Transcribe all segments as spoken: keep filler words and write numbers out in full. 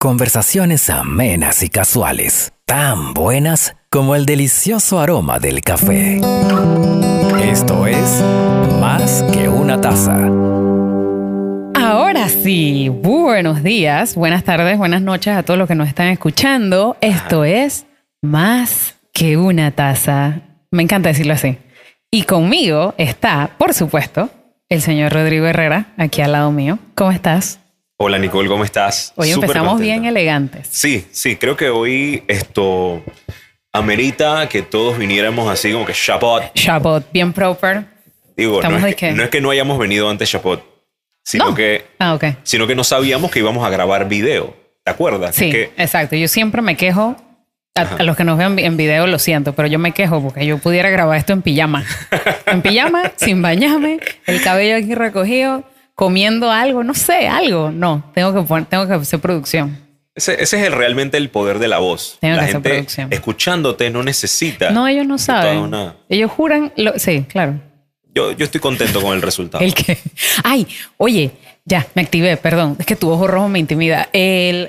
Conversaciones amenas y casuales, tan buenas como el delicioso aroma del café. Esto es Más que una taza. Ahora sí, buenos días, buenas tardes, buenas noches a todos los que nos están escuchando. Esto es Más que una taza. Me encanta decirlo así. Y conmigo está, por supuesto, el señor Rodrigo Herrera, aquí al lado mío. ¿Cómo estás? Hola Nicole, ¿cómo estás? Hoy Súper empezamos contenta. bien elegantes. Sí, sí, creo que hoy esto amerita que todos viniéramos así como que Shabbat. Shabbat, bien proper. Digo, no Estamos es, de que, qué? no es que no hayamos venido antes Shabbat, sino, No. que, Ah, ok. sino que no sabíamos que íbamos a grabar video. ¿Te acuerdas? Sí, Es que, exacto. Yo siempre me quejo. A, a los que nos vean en video lo siento, pero yo me quejo porque yo pudiera grabar esto en pijama. En pijama, sin bañarme, el cabello aquí recogido, comiendo algo, no sé, algo. No, tengo que poner, tengo que hacer producción. ese, ese es el, realmente el poder de la voz. Tengo la que hacer gente producción. escuchándote no necesita. No, ellos no de toda saben. una- Ellos juran, lo, sí, claro. Yo, yo estoy contento con el resultado. El que, ay, oye, ya, me activé, perdón, es que tu ojo rojo me intimida. El,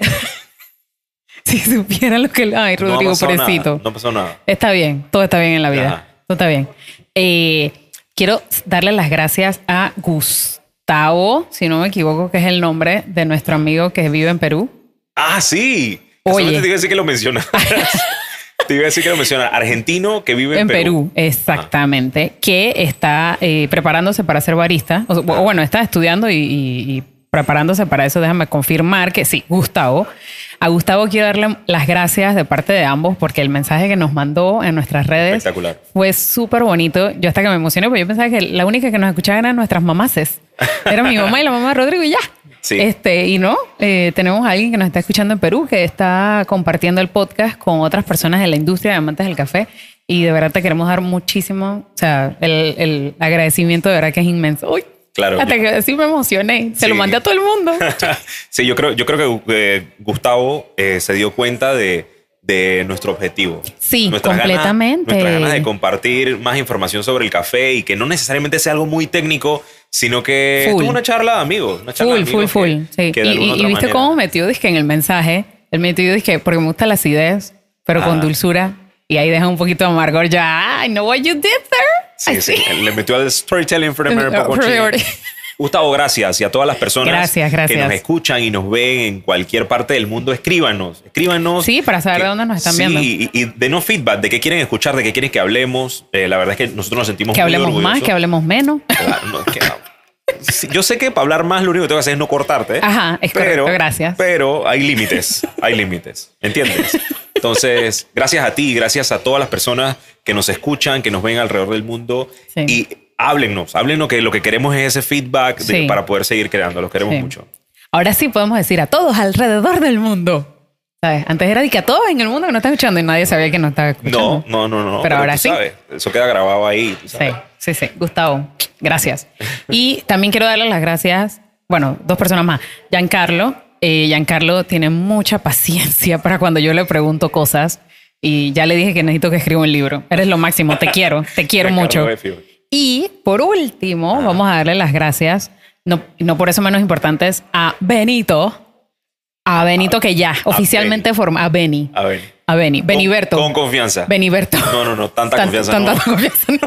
si supieran lo que, ay, No ha Rodrigo, pasado pobrecito. nada, no pasó nada. Está bien, todo está bien en la vida. Ajá. Todo está bien. Eh, quiero darle las gracias a Gustavo, si no me equivoco, que es el nombre de nuestro amigo que vive en Perú. Ah, sí. Oye. Solamente te iba a decir que lo mencionas. Te iba a decir que lo mencionas. Argentino que vive en, En Perú. Perú, exactamente. Que está eh, preparándose para ser barista. O, o bueno, está estudiando y, y- y preparándose para eso. Déjame confirmar que sí, Gustavo. A Gustavo quiero darle las gracias de parte de ambos porque el mensaje que nos mandó en nuestras redes Espectacular. fue súper bonito. Yo hasta que me emocioné porque yo pensaba que la única que nos escuchaba eran nuestras mamases. Era mi mamá y la mamá de Rodrigo y ya. Sí. Este, y no, eh, tenemos a alguien que nos está escuchando en Perú que está compartiendo el podcast con otras personas de la industria de amantes del café y de verdad te queremos dar muchísimo, o sea, el, el agradecimiento de verdad que es inmenso. Uy, Claro. hasta que así me emocioné. Se Sí. lo mandé a todo el mundo. Sí, yo creo, yo creo que eh, Gustavo eh, se dio cuenta de, de nuestro objetivo. Sí, Nuestras completamente. Ganas, nuestras ganas de compartir más información sobre el café y que no necesariamente sea algo muy técnico, sino que Full. es una charla de amigos. Una charla Full, de full, amigos full. que- Sí. que de Y, alguna y- y otra viste manera- cómo metió disque en el mensaje. Él metió disque porque me gusta la acidez, pero con Ah. dulzura. Y ahí deja un poquito de amargor. Ya, I know what you did there. Sí, Así. sí, le metió al storytelling for the American For Coaching. the- Gustavo, gracias. Y a todas las personas Gracias, gracias. que nos escuchan y nos ven en cualquier parte del mundo, escríbanos. Escríbanos. Sí, para saber que- de dónde nos están sí, viendo. Y, y denos feedback de qué quieren escuchar, de qué quieren que hablemos. Eh, la verdad es que nosotros nos sentimos Que muy hablemos más, orgullosos. que hablemos menos. Claro, no, que- Sí, yo sé que para hablar más lo único que tengo que hacer es no cortarte. Ajá, es correcto, gracias. Pero hay límites, hay límites, ¿entiendes? Entonces, gracias a ti, gracias a todas las personas que nos escuchan, que nos ven alrededor del mundo Sí. y háblennos, háblenos que lo que queremos es ese feedback de- Sí. para poder seguir creando, los queremos Sí. mucho. Ahora sí podemos decir a todos alrededor del mundo. ¿Sabes? Antes era de que a todos en el mundo que nos están escuchando y nadie sabía que nos estaba escuchando. No, no, no, no. Pero ahora tú sí. sabes, eso queda grabado ahí. tú Sí, sabes. sí, sí. Gustavo, gracias. Y también quiero darle las gracias, bueno, dos personas más. Giancarlo. Eh, Giancarlo tiene mucha paciencia para cuando yo le pregunto cosas y ya le dije que necesito que escriba un libro. Eres lo máximo, te quiero, te quiero Giancarlo mucho. Beffio. Y por último, vamos a darle las gracias, no, no por eso menos importantes, a Benito. A Benito que ya oficialmente forma. A Beni. A ver. A Beni. Beniberto. Con, con confianza. Beniberto. No, no, no, tanta Tan- confianza tan- no. tanta confianza no.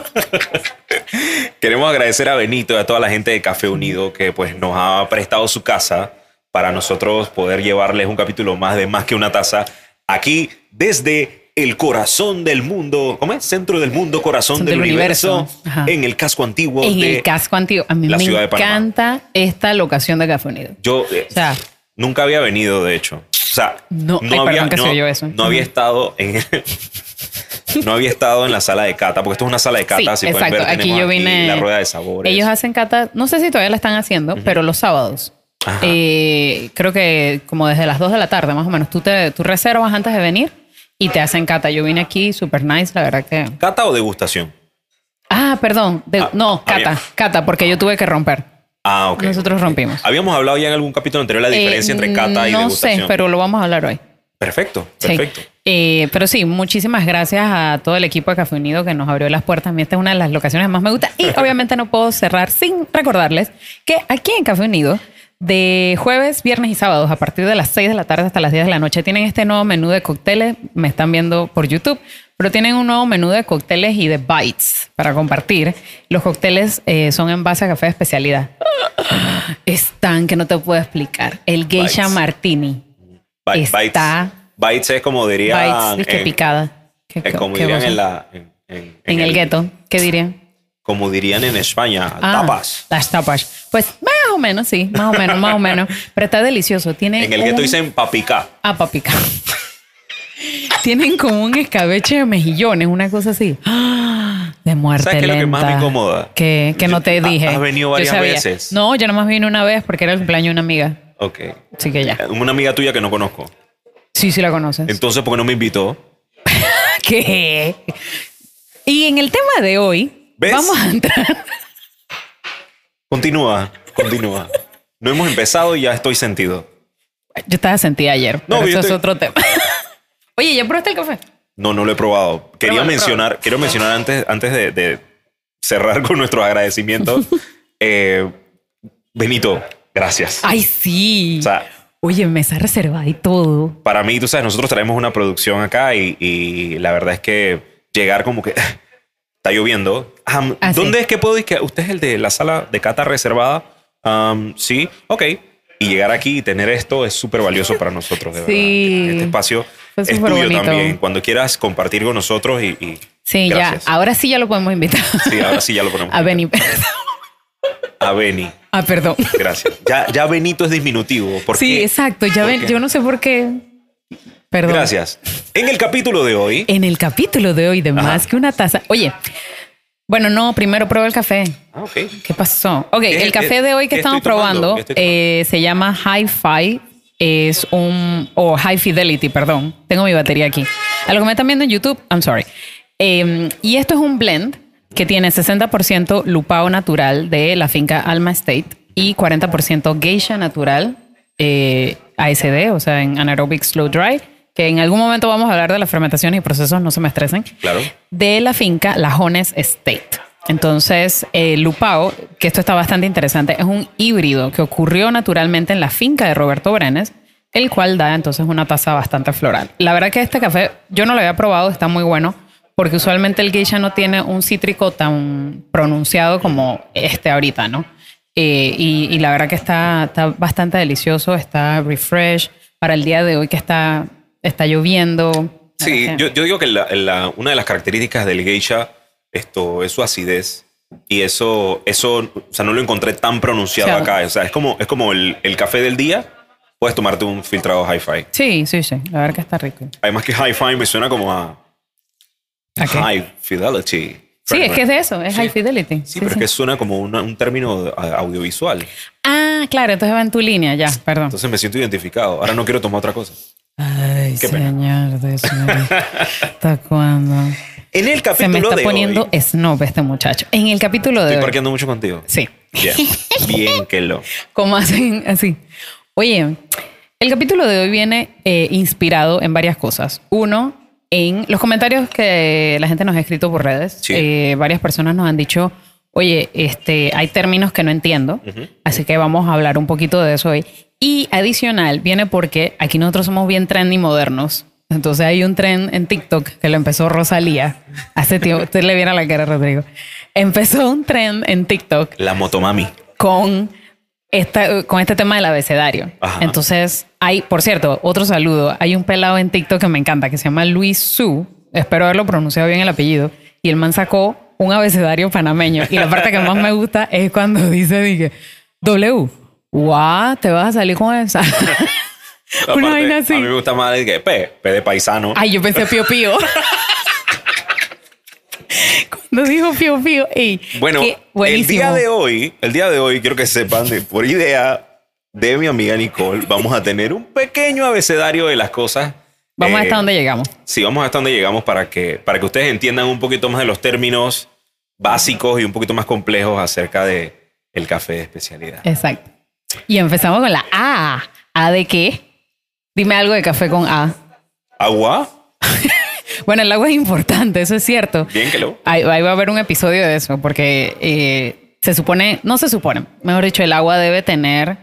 Queremos agradecer a Benito y a toda la gente de Café Unido que pues nos ha prestado su casa para nosotros poder llevarles un capítulo más de Más que una taza aquí desde el corazón del mundo. ¿Cómo es? Centro del mundo, corazón del, Del universo, universo. Ajá. en el casco antiguo En de el casco antiguo. A mí la me ciudad de Panamá. encanta esta locación de Café Unido. Yo eh, O sea, nunca había venido, de hecho. O sea, No, ay, había, perdón que no, se oyó eso. no había estado en no había estado en la sala de cata, porque esto es una sala de cata. sí, si pueden exacto. ver, Aquí tenemos yo vine. la rueda de sabores. Ellos hacen cata, no sé si todavía la están haciendo, pero los sábados. Ajá. Eh, creo que como desde las dos de la tarde, más o menos. Tú, te, tú reservas antes de venir y te hacen cata. Yo vine aquí, super nice, la verdad que. ¿Cata o degustación? Ah, perdón. de- Ah, no, ah, cata, bien. cata, porque yo tuve que romper. Ah, ok. Nosotros ok. rompimos. Habíamos hablado ya en algún capítulo anterior la diferencia Eh, entre cata y no degustación. sé, pero lo vamos a hablar hoy. Perfecto, Sí. perfecto. Eh, pero sí, muchísimas gracias a todo el equipo de Café Unido que nos abrió las puertas. A mí esta es una de las locaciones que más me gusta. Y obviamente no puedo cerrar sin recordarles que aquí en Café Unido De jueves, viernes y sábados, a partir de las seis de la tarde hasta las diez de la noche, tienen este nuevo menú de cócteles. Me están viendo por YouTube, pero tienen un nuevo menú de cócteles y de bites para compartir. Los cócteles eh, son en base a café de especialidad. Están que no te puedo explicar. El Geisha Bites. Martini. Bites. Está. Bites es como dirían. Bites, que picada. ¿Qué, Es como qué dirían cosa? en la. En, en- En el gueto. ¿Qué dirían? Como dirían en España, Ah, tapas. Las tapas. Pues más o menos, sí. Más o menos, más o menos. Pero está delicioso. Tiene En el un- gueto dicen papica. Ah, papica. Tienen como un escabeche de mejillones, una cosa así. ¡Ah! De muerte ¿Sabes qué es lo que lenta. más me incomoda? Que, que no te Ha- dije. has venido Yo varias sabía. veces. No, yo nomás vine una vez porque era el cumpleaños de una amiga. Ok. Así que ya. Una amiga tuya que no conozco. Sí, sí la conoces. Entonces, ¿por qué no me invitó? ¿Qué? Y en el tema de hoy, ¿Ves? vamos a entrar. Continúa, continúa. No hemos empezado y ya estoy sentido. Yo estaba sentida ayer. No, No, pero yo eso es estoy- otro tema. Oye, ¿ya probaste el café? No, no lo he probado. Quería Pruébalo, mencionar, quiero mencionar antes, antes de, de cerrar con nuestros agradecimientos. eh, Benito, gracias. Ay, sí. O sea, Oye, mesa reservada y todo. para mí, tú sabes, nosotros traemos una producción acá y, y la verdad es que llegar como que está lloviendo. Ah, Ah, sí. ¿Dónde es que puedo ir? Que usted es el de la sala de cata reservada. Um, sí, ok. Y llegar aquí y tener esto es súper valioso para nosotros, de Sí. verdad. Este espacio Fue es súper tuyo bonito. también. Cuando quieras compartir con nosotros y, y Sí, gracias. ya. Ahora sí ya lo podemos invitar. Sí, ahora sí ya lo ponemos. A Benny. A Beni. Ah, perdón. Gracias. Ya, ya Benito es disminutivo. ¿Por Sí, qué? exacto. Ya ¿Por ven, qué? yo no sé por qué. Perdón. Gracias. En el capítulo de hoy. En el capítulo de hoy de Ajá. Más que una taza. Oye, bueno, no, primero prueba el café. Ah, ok. ¿Qué pasó? Ok, ¿Qué- el café qué- de hoy que qué estamos estoy tomando? probando ¿Qué estoy tomando? eh, se llama Hi-Fi. Es un... O High Fidelity, perdón. Tengo mi batería aquí. A lo que me están viendo en YouTube, I'm sorry. Eh, y esto es un blend que tiene sesenta por ciento lupao natural de la finca Alma Estate y cuarenta por ciento geisha natural eh, A S D, o sea, en anaerobic slow dry, que en algún momento vamos a hablar de las fermentaciones y procesos, no se me estresen, Claro. de la finca La Jones Estate. Entonces, el lupao, que esto está bastante interesante, es un híbrido que ocurrió naturalmente en la finca de Roberto Brenes, el cual da entonces una taza bastante floral. La verdad que este café yo no lo había probado, está muy bueno, porque usualmente el geisha no tiene un cítrico tan pronunciado como este ahorita, ¿no? Eh, y, y la verdad que está, está bastante delicioso, está refresh para el día de hoy que está, está lloviendo. Sí, ¿Verdad que? yo, yo digo que la- la- una de las características del geisha esto, es su acidez. Y eso, eso o sea, no lo encontré tan pronunciado Claro. acá. O sea, es como, es como el, el café del día. Puedes tomarte un filtrado hi-fi. Sí, sí, sí, la verdad que está rico. Además que hi-fi me suena como a ¿A qué? high fidelity. Sí, es que es de eso, es Sí. High Fidelity. Sí, pero es que suena como una- un término a- audiovisual. Ah, claro, entonces va en tu línea, ya, perdón. Entonces me siento identificado. Ahora no quiero tomar otra cosa. Ay, Qué pena. señor de señor. ¿Hasta cuándo? En el Se capítulo me está de poniendo hoy... snob este muchacho. En el capítulo de Estoy hoy. parqueando mucho contigo. Sí. Bien. Bien que lo... Como hacen así. Oye, el capítulo de hoy viene eh, inspirado en varias cosas. Uno, en los comentarios que la gente nos ha escrito por redes. Sí. Eh, varias personas nos han dicho, oye, este, hay términos que no entiendo, Ujú. así que vamos a hablar un poquito de eso hoy. Y adicional, viene porque aquí nosotros somos bien trendy modernos. Entonces hay un trend en TikTok que lo empezó Rosalía. Hace tiempo, usted le viera la cara a Rodrigo. Empezó un trend en TikTok La motomami. con, esta, con este tema del abecedario. Ajá. Entonces, hay, por cierto, otro saludo. Hay un pelado en TikTok que me encanta, que se llama Luis Su. Espero haberlo pronunciado bien el apellido. Y el man sacó un abecedario panameño. Y la parte que más me gusta es cuando dice, dije, W, guau, te vas a salir con esa. Una Aparte, vaina así. A mí me gusta más el que P, P de paisano. Ay, yo pensé pío pío. Cuando dijo pío pío. Ey, Bueno, qué el buenísimo. día de hoy, el día de hoy, quiero que sepan, de, por idea de mi amiga Nicole, vamos a tener un pequeño abecedario de las cosas. Vamos Eh, hasta donde llegamos. Sí, vamos hasta donde llegamos para que, para que ustedes entiendan un poquito más de los términos básicos y un poquito más complejos acerca de el café de especialidad. Exacto. Y empezamos con la A. ¿A de qué? Dime algo de café con A. ¿Agua? Bueno, el agua es importante, eso es cierto. Bien que lo. Ahí, ahí va a haber un episodio de eso, porque eh, se supone, no se supone, mejor dicho, el agua debe tener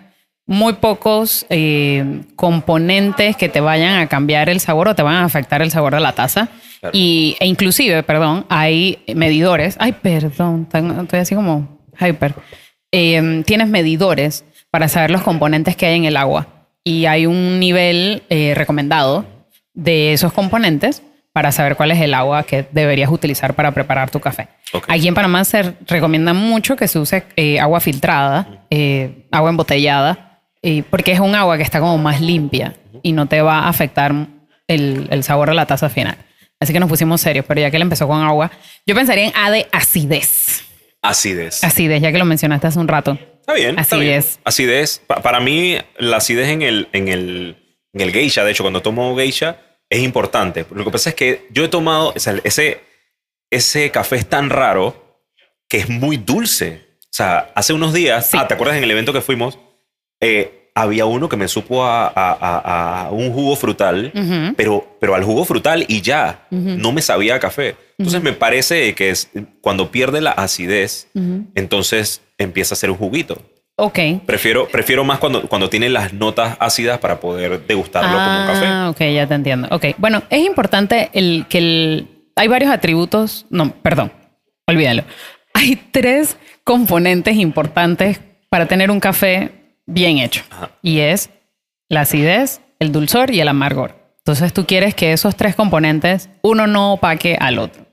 muy pocos eh, componentes que te vayan a cambiar el sabor o te van a afectar el sabor de la taza. Claro. Y, e inclusive, perdón, hay medidores. Ay, perdón, estoy así como hyper. Eh, tienes medidores para saber los componentes que hay en el agua. Y hay un nivel eh, recomendado de esos componentes para saber cuál es el agua que deberías utilizar para preparar tu café. Okay. Aquí en Panamá se recomienda mucho que se use eh, agua filtrada, eh, agua embotellada, eh, porque es un agua que está como más limpia y no te va a afectar el, el sabor de la taza final. Así que nos pusimos serios, pero ya que él empezó con agua, yo pensaría en A de acidez. Acidez. Acidez, ya que lo mencionaste hace un rato. Está bien. Acidez. Está bien. Acidez. Pa para mí, la acidez en el, en, el, en el geisha, de hecho, cuando tomo geisha, es importante. Lo que pasa es que yo he tomado, o sea, ese, ese café es tan raro que es muy dulce. O sea, hace unos días, sí. ah, ¿te acuerdas en el evento que fuimos? Eh, había uno que me supo a, a, a, a un jugo frutal, uh-huh. pero, pero al jugo frutal y ya, uh-huh. no me sabía a café. Entonces uh-huh. me parece que es, cuando pierde la acidez, uh-huh. entonces empieza a ser un juguito. Ok. Prefiero, prefiero más cuando, cuando tiene las notas ácidas para poder degustarlo ah, como un café. Ah, ok, ya te entiendo. Ok, bueno, es importante el, que el, hay varios atributos, no, perdón, olvídalo. Hay tres componentes importantes para tener un café bien hecho. Ajá. Y es la acidez, el dulzor y el amargor. Entonces tú quieres que esos tres componentes, uno no opaque al otro.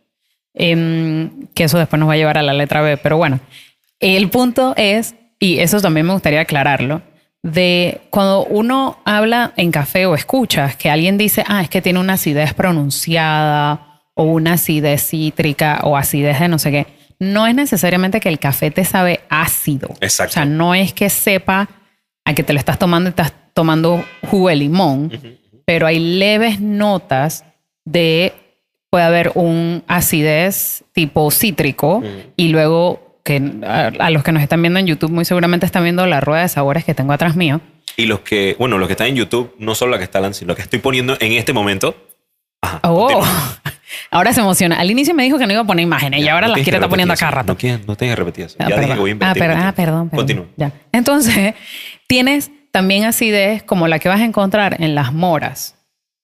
Eh, que eso después nos va a llevar a la letra B. Pero bueno, el punto es, y eso también me gustaría aclararlo, de cuando uno habla en café o escuchas que alguien dice, ah, es que tiene una acidez pronunciada o una acidez cítrica o acidez de no sé qué, no es necesariamente que el café te sabe ácido. Exacto. O sea, no es que sepa a que te lo estás tomando y estás tomando jugo de limón, uh-huh. pero hay leves notas de, puede haber un acidez tipo cítrico uh-huh. y luego que a, a los que nos están viendo en YouTube muy seguramente están viendo la rueda de sabores que tengo atrás mío. Y los que, bueno, los que están en YouTube, no solo la que está sino lo que estoy poniendo en este momento. Ajá, oh, ahora se emociona. Al inicio me dijo que no iba a poner imágenes ya, y ahora no las quiere estar poniendo acá rato. No, quieren, no tienes que repetir eso. Ah, ya perdón. dije que voy a invertir. Ah, per ah perdón. perdón. Continúa. Ya. Entonces, tienes también acidez como la que vas a encontrar en las moras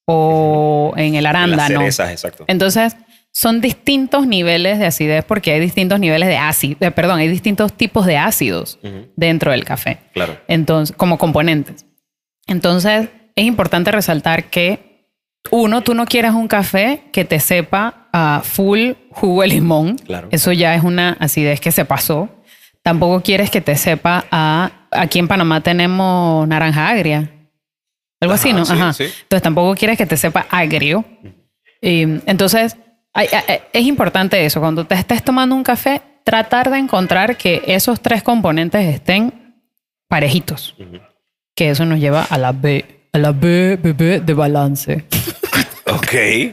o en el arándano. En las cerezas, exacto. Entonces, son distintos niveles de acidez porque hay distintos niveles de ácido. Eh, perdón, hay distintos tipos de ácidos uh-huh. dentro del café. Claro. Entonces, como componentes. Entonces, es importante resaltar que uno, tú no quieres un café que te sepa a full jugo de limón. Claro. Eso ya es una acidez que se pasó. Tampoco quieres que te sepa a... Aquí en Panamá tenemos naranja agria. Algo Ajá, así, ¿no? Sí, Ajá. Sí. Entonces tampoco quieres que te sepa agrio. Y, entonces, hay, hay, es importante eso. Cuando te estés tomando un café, tratar de encontrar que esos tres componentes estén parejitos. Uh-huh. Que eso nos lleva a la B. A la B, B, B de balance. Ok.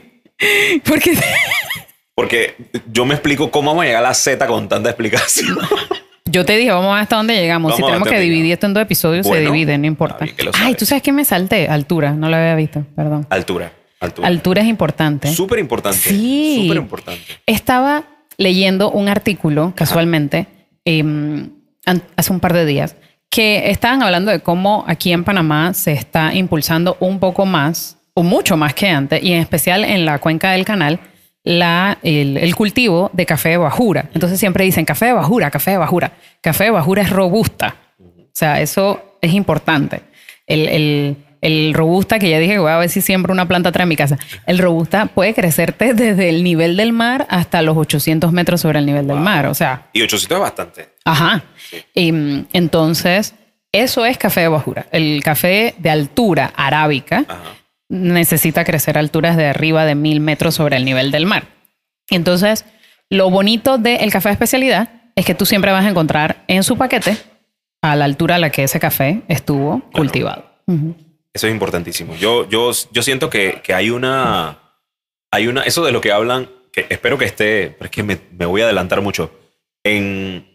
¿Por qué? Porque yo me explico cómo vamos a llegar a la Z con tanta explicación. Yo te dije, vamos a ver hasta dónde llegamos. Vamos si tenemos que dividir esto en dos episodios, bueno, se divide, no importa. Ay, ¿tú sabes qué me salté? Altura, no lo había visto, perdón. Altura, altura. Altura es importante. Súper importante. Sí. Súper importante. Estaba leyendo un artículo, casualmente, eh, hace un par de días, que estaban hablando de cómo aquí en Panamá se está impulsando un poco más, o mucho más que antes, y en especial en la cuenca del Canal, la, el, el cultivo de café de bajura. Entonces siempre dicen café de bajura, café de bajura. Café de bajura es robusta. O sea, eso es importante. El, el, el robusta, que ya dije que voy a ver si siembro una planta atrás en mi casa. El robusta puede crecerte desde el nivel del mar hasta los ochocientos metros sobre el nivel wow. del mar. O sea, y ochocientos es bastante. Ajá. Sí. Y, entonces, eso es café de bajura. El café de altura arábica Ajá. necesita crecer a alturas de arriba de mil metros sobre el nivel del mar. Entonces, lo bonito del café de especialidad es que tú siempre vas a encontrar en su paquete a la altura a la que ese café estuvo claro. cultivado. Uh-huh. Eso es importantísimo. Yo, yo, yo siento que, que hay una... Hay una... Eso de lo que hablan, que espero que esté... Pero es que me, me voy a adelantar mucho. En...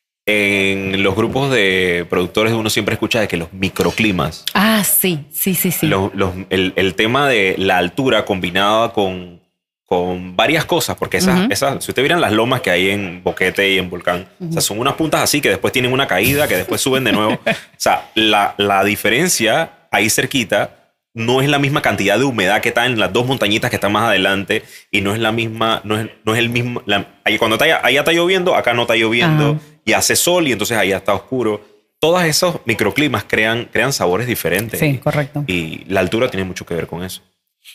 En los grupos de productores uno siempre escucha de que los microclimas. Ah, sí, sí, sí, sí. Los, los, el, el tema de la altura combinada con, con varias cosas, porque esas, Uh-huh. esas, si ustedes vieran las lomas que hay en Boquete y en Volcán, Uh-huh. o sea, son unas puntas así que después tienen una caída, que después suben de nuevo. O sea, la, la diferencia ahí cerquita no es la misma cantidad de humedad que está en las dos montañitas que están más adelante y no es la misma, no es, no es el mismo. La, ahí cuando está, allá está lloviendo, acá no está lloviendo Uh-huh. y hace sol y entonces allá está oscuro. Todos esos microclimas crean, crean sabores diferentes. Sí, y, correcto. Y la altura tiene mucho que ver con eso.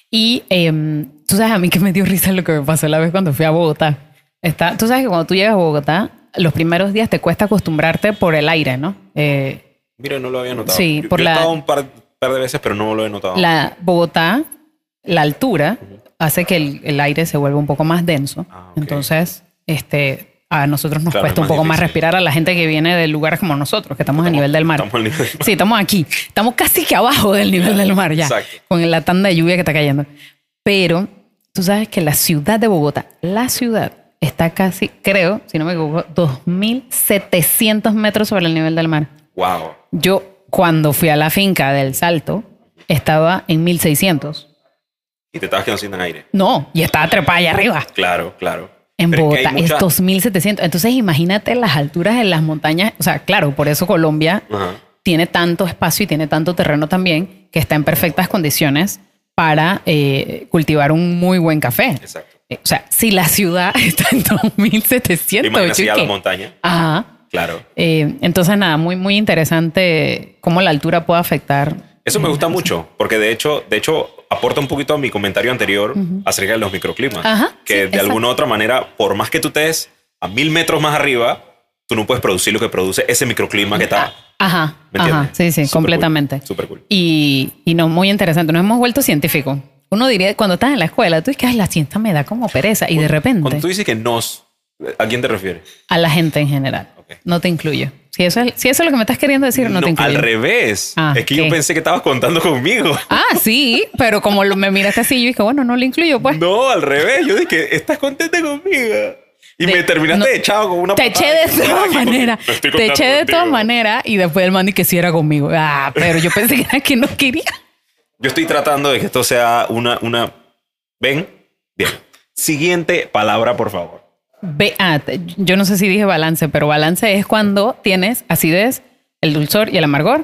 Y eh, tú sabes a mí que me dio risa lo que me pasó la vez cuando fui a Bogotá. Está, tú sabes que cuando tú llegas a Bogotá, los primeros días te cuesta acostumbrarte por el aire, ¿no? Eh, Mira, no lo había notado. Sí, yo, por yo la- he estado un par, par de veces, pero no lo he notado. la Bogotá, la altura, hace que el, el aire se vuelva un poco más denso. Ah, ok. Entonces, este, a nosotros nos Claro, cuesta es un más poco más difícil. respirar a la gente que viene de lugares como nosotros, que estamos, a nivel del mar. Estamos al nivel del mar. Sí, estamos aquí. Estamos casi que abajo del nivel del mar ya. Exacto. Con la tanda de lluvia que está cayendo. Pero tú sabes que la ciudad de Bogotá, la ciudad, está casi, creo, si no me equivoco, dos mil setecientos metros sobre el nivel del mar. Wow. Yo, cuando fui a la finca del Salto, estaba en mil seiscientos. Y te estabas quedando sin aire. No, y estaba trepada allá arriba. Claro, claro. En Pero es que Bogotá hay es, mucha- dos mil setecientos. Entonces imagínate las alturas en las montañas. O sea, claro, por eso Colombia Ajá. tiene tanto espacio y tiene tanto terreno también que está en perfectas condiciones para eh, cultivar un muy buen café. Exacto. Eh, O sea, si la ciudad está en dos mil setecientos. Imagínate ya ¿qué? la montaña. Ajá. Claro. Eh, entonces, nada, muy, muy interesante cómo la altura puede afectar. Eso me gusta mucho, porque de hecho, de hecho aporta un poquito a mi comentario anterior acerca de los microclimas. Ajá, que sí, de exacto. alguna u otra manera, por más que tú estés a mil metros más arriba, tú no puedes producir lo que produce ese microclima que está. Ajá, ¿Me ajá, entiendes? sí, sí, Súper completamente. cool, súper cool. Y, y no, muy interesante. Nos hemos vuelto científicos. Uno diría, cuando estás en la escuela, tú dices que "Ay, la ciencia me da como pereza". Y de repente, Cuando tú dices que nos, ¿a quién te refieres? a la gente en general. Ok. No te incluyo. Si eso, es, si eso es lo que me estás queriendo decir, no, te incluyo. al revés. Ah, es que ¿qué? yo pensé que estabas contando conmigo. Ah, sí, pero como lo- me miraste así, yo dije, bueno, no lo incluyo, pues. No, al revés. Yo dije, estás contenta conmigo. Y De- me terminaste no, echado con una Te eché patada. de todas maneras. No estoy Te contando eché de contigo. todas maneras y después el man que sí era conmigo. Ah, pero yo pensé que era que no quería. Yo estoy tratando de que esto sea una, una... ¿Ven? Bien. Siguiente palabra, por favor. Ve, ah, te- yo no sé si dije balance, pero balance es cuando tienes acidez, el dulzor y el amargor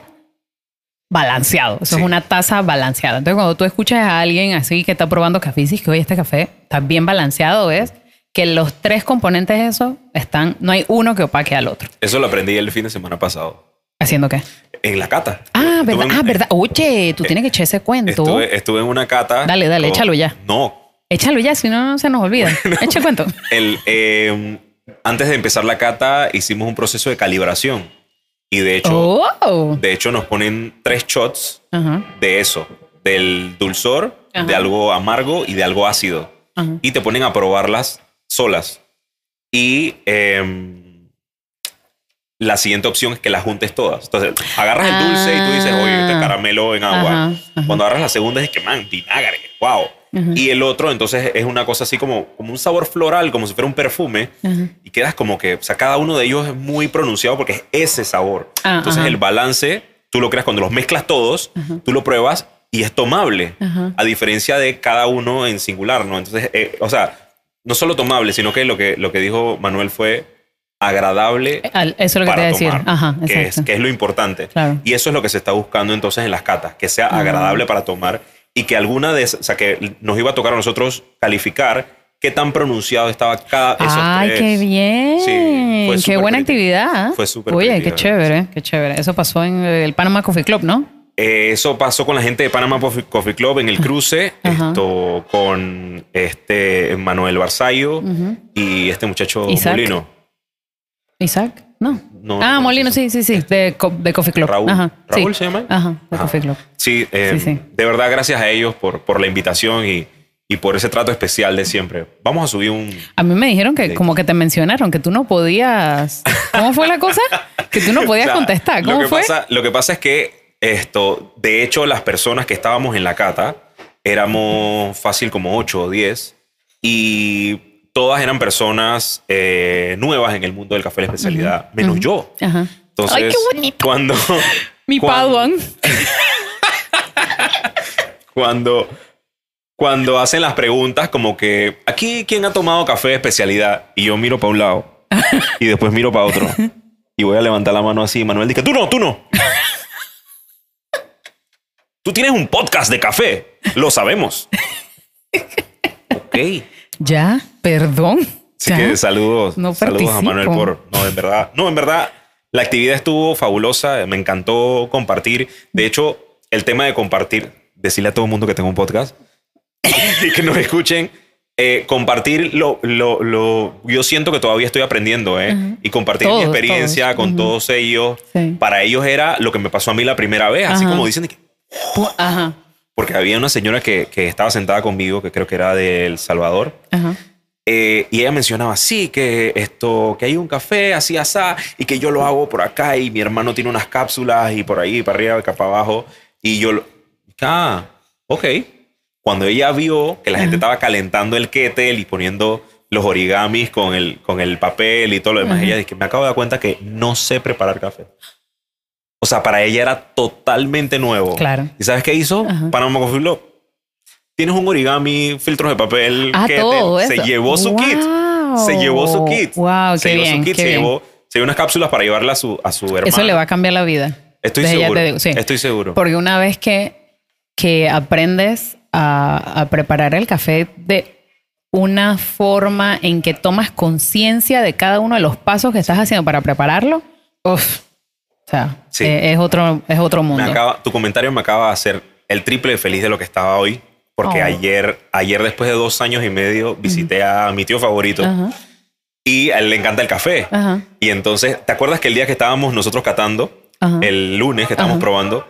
balanceado. Eso Sí. es una taza balanceada. Entonces, cuando tú escuchas a alguien así que está probando café y dices que oye, este café está bien balanceado, es que los tres componentes de eso están, no hay uno que opaque al otro. Eso lo aprendí el fin de semana pasado. ¿Haciendo qué? En la cata. Ah, Estuve verdad. en- Ah, verdad. Oye, tú tienes que echar ese cuento. Estuve, estuve en una cata. Dale, dale, con- échalo ya. No. Échalo ya, si no, no se nos olvida. Echa el cuento. El, eh, antes de empezar la cata hicimos un proceso de calibración. Y de hecho, Oh. de hecho nos ponen tres shots Ajá. de eso. Del dulzor, Ajá. de algo amargo y de algo ácido. Ajá. Y te ponen a probarlas solas. Y em, la siguiente opción es que las juntes todas. Entonces, agarras el dulce y tú dices, oye, este Ah. caramelo en agua. Ajá, ajá. Cuando agarras la segunda es que, man, vinagre, wow. Ajá. Y el otro, entonces, es una cosa así como, como un sabor floral, como si fuera un perfume. Ajá. Y quedas como que, o sea, cada uno de ellos es muy pronunciado porque es ese sabor. Ah, entonces, ajá. el balance, tú lo creas cuando los mezclas todos, tú lo pruebas y es tomable. Ajá. A diferencia de cada uno en singular, ¿no? Entonces, eh, o sea, no solo tomable, sino que lo que, lo que dijo Manuel fue agradable. Al- Eso es lo que te para iba a decir. tomar, Ajá, que, es, exacto. que es lo importante. Claro. Y eso es lo que se está buscando entonces en las catas, que sea agradable para tomar y que alguna de esas, o sea, que nos iba a tocar a nosotros calificar qué tan pronunciado estaba cada esos Ay, tres. qué bien. Sí, fue qué súper buena creativo. actividad. Fue súper Oye, qué creativa, chévere, qué chévere. Eso pasó en el Panama Coffee Club, ¿no? Eh, eso pasó con la gente de Panama Coffee Coffee Club en el cruce, Ajá. esto con este Manuel Barzallo y este muchacho Isaac. Molino. Isaac, no. No, ah, no, Molino, sí, sí, sí, sí, de, co- de Coffee Club. Raúl. Ajá, ¿Raúl sí. se llama él? Ajá, de Ajá. Coffee Club. Sí, eh, Sí, sí. de verdad, gracias a ellos por, por la invitación y, y por ese trato especial de siempre. Vamos a subir un... A mí me dijeron que Sí. como que te mencionaron que tú no podías. ¿Cómo fue la cosa? Que tú no podías O sea, contestar. lo ¿Cómo que fue? Pasa, lo que pasa es que esto, de hecho, las personas que estábamos en la cata éramos fácil como ocho o diez y todas eran personas eh, nuevas en el mundo del café de la especialidad, menos yo. Ajá. Entonces, Ay, qué bonito. Cuando, Mi cuando- Padawan. cuando, cuando hacen las preguntas como que, ¿aquí quién ha tomado café de especialidad? Y yo miro para un lado y después miro para otro. Y voy a levantar la mano así. Manuel dice, tú no, tú no. Tú tienes un podcast de café. Lo sabemos. Ok. Ya, perdón. Así ya. que saludos. No saludos a Manuel participo. por... No, en verdad. No, en verdad. La actividad estuvo fabulosa. Me encantó compartir. De hecho, el tema de compartir, decirle a todo el mundo que tengo un podcast y que nos escuchen, eh, compartir lo, lo, lo... Yo siento que todavía estoy aprendiendo, ¿eh? Ajá. Y compartir Todos, mi experiencia todos. con Ujú. todos ellos. Sí. Para ellos era lo que me pasó a mí la primera vez. Así Ajá. como dicen... que- Pu- Ajá, Porque había una señora que, que estaba sentada conmigo, que creo que era de El Salvador. ajá. Eh, y ella mencionaba, sí, que esto, que hay un café así, asá, y que yo lo hago por acá, y mi hermano tiene unas cápsulas, y por ahí, para arriba, acá para abajo. Y yo, lo, ah, ok. Cuando ella vio que la gente estaba calentando el kettle y poniendo los origamis con el, con el papel y todo lo demás, Ajá. ella dice que me acabo de dar cuenta que no sé preparar café. O sea, para ella era totalmente nuevo. Claro. ¿Y sabes qué hizo? Ajá. Panama Coffee Blog. Tienes un origami, filtros de papel, Ah, kettle. todo Se eso. llevó su Wow. kit. Se llevó su kit. Wow, se qué llevó bien, su kit. qué Se bien. llevó, se llevó unas cápsulas para llevarla a su, a su hermano. Eso le va a cambiar la vida. Estoy Desde ya seguro. te digo, sí. Estoy seguro. Porque una vez que, que aprendes a, a preparar el café de una forma en que tomas conciencia de cada uno de los pasos que estás haciendo para prepararlo, uf, o sea, Sí. eh, es, otro, es otro Me mundo. acaba, tu comentario me acaba de hacer el triple de feliz de lo que estaba hoy. Porque Oh. ayer, ayer, después de dos años y medio, visité a mi tío favorito. Ajá, Y a él le encanta el café. ajá, Y entonces, ¿te acuerdas que el día que estábamos nosotros catando, Ajá. el lunes que estábamos Ajá. probando,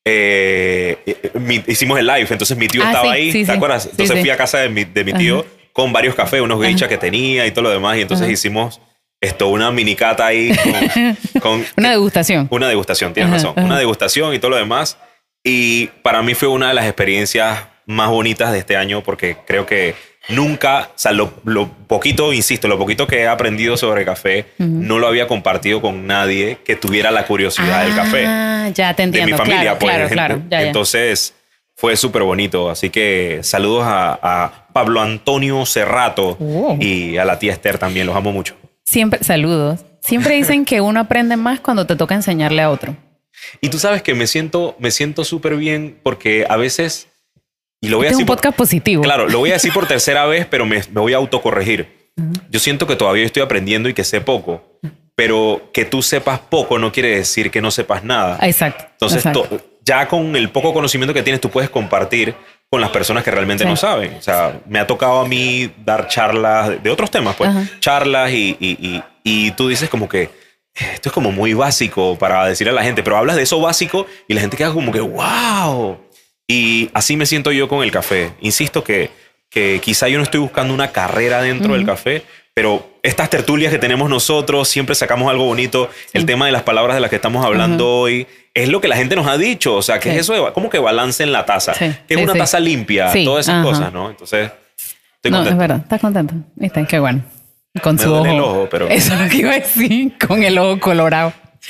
eh, eh, mi- hicimos el live? Entonces mi tío Ah, estaba sí, ahí, sí, ¿te sí. acuerdas? Sí, Entonces sí. fui a casa de mi, de mi tío Ajá. con varios cafés, unos geishas que tenía y todo lo demás. Y entonces Ajá. hicimos esto, una mini cata ahí con, con- Una degustación. una degustación, tienes Ajá, razón. ajá. Una degustación y todo lo demás. Y para mí fue una de las experiencias más bonitas de este año porque creo que nunca, o sea, lo, lo poquito, insisto, lo poquito que he aprendido sobre café, no lo había compartido con nadie que tuviera la curiosidad del café. Ah, ya te entiendo. De mi familia, claro, pues. Claro, claro. Ya, ya. Entonces fue súper bonito. Así que saludos a, a Pablo Antonio Cerrato Oh. y a la tía Esther también. Los amo mucho. Siempre, saludos. Siempre dicen que uno aprende más cuando te toca enseñarle a otro. Y tú sabes que me siento me siento súper bien porque a veces, y lo voy a Este es decir un por- podcast positivo. claro, lo voy a decir por tercera vez, pero me, me voy a autocorregir. Yo siento que todavía estoy aprendiendo y que sé poco, pero que tú sepas poco no quiere decir que no sepas nada. Exacto. Entonces, exacto. to- ya con el poco conocimiento que tienes, tú puedes compartir con las personas que realmente Sí. no saben. O sea, me ha tocado a mí dar charlas de- de otros temas, pues, Ajá. charlas y, y, y, y tú dices como que esto es como muy básico para decirle a la gente, pero hablas de eso básico y la gente queda como que wow. Y así me siento yo con el café. Insisto que, que quizá yo no estoy buscando una carrera dentro del café, pero estas tertulias que tenemos nosotros, siempre sacamos algo bonito. El tema de las palabras de las que estamos hablando hoy es lo que la gente nos ha dicho. O sea, ¿qué Sí. es eso? De, ¿cómo que balance en la taza? Sí, ¿Qué es sí, una sí. taza limpia? Sí, Todas esas ajá. cosas, ¿no? Entonces, estoy No, contento. es verdad. ¿Estás contento? ¿Viste? Qué bueno. Con Me su duele ojo. el ojo, pero- Eso es lo que iba a decir. Con el ojo colorado.